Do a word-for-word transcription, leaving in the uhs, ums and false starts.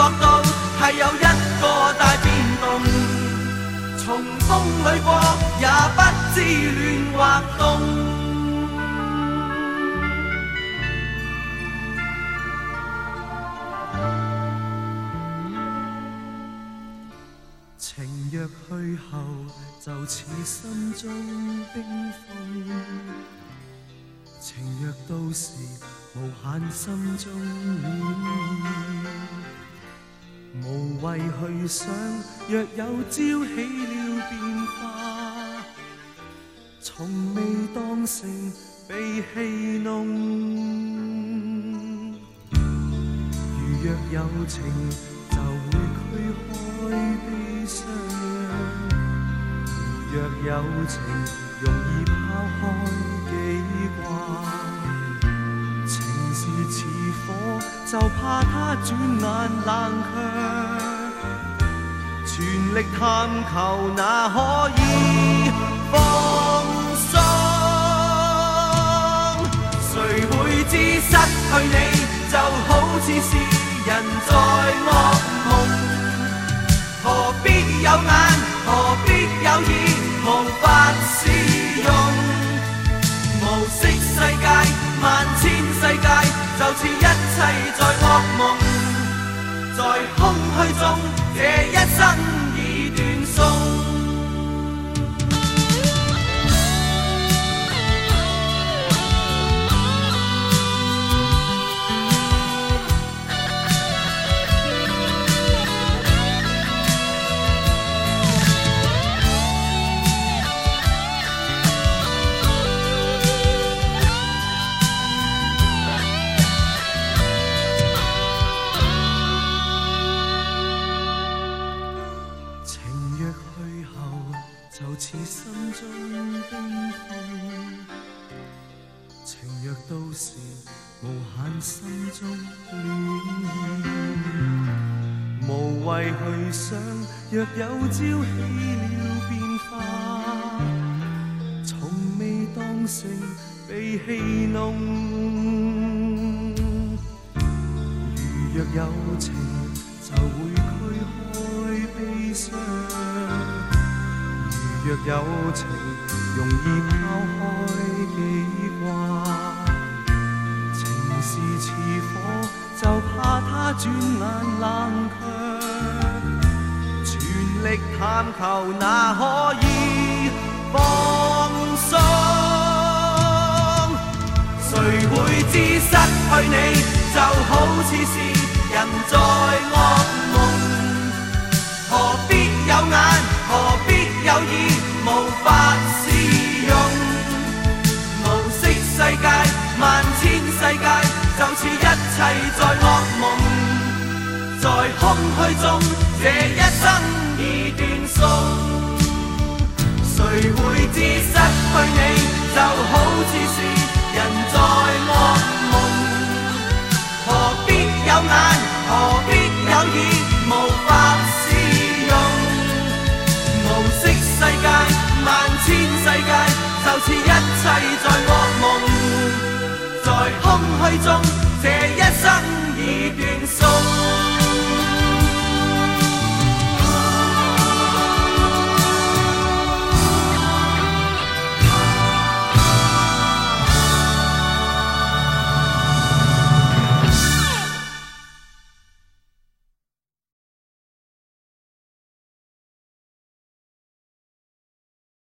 覺到係有一個大變動，從風裏過也不知暖或凍。情若去後，就似心中冰封；情若到時，無限心中暖意。無謂去想，若有朝起了變化，從未當成被戲弄。如若有情，就會驅開悲傷；如若有情，容易拋開記掛。情是似火，就怕它轉眼冷卻。全力探求，哪可以放鬆？誰會知失去你，就好似是人在噩夢。何必有眼，何必有耳，無法使用。無色世界，萬千世界，就似一切在噩夢。在空虛中，這一生已斷送。似心中冰封，情若到時，無限心中暖意。無謂去想，若有朝起了變化，從未當成被戲弄。如若有情，就會驅開悲傷。若有情，容易拋開記掛。情是似火，就怕它轉眼冷卻。全力探求，哪可以放鬆？誰會知失去你，就好似是人在噩夢。何必有眼，何必有耳，無法使用。無色世界，萬千世界，就似一切在噩夢。在空虛中，這一生已斷送。誰會知失去你，就好似是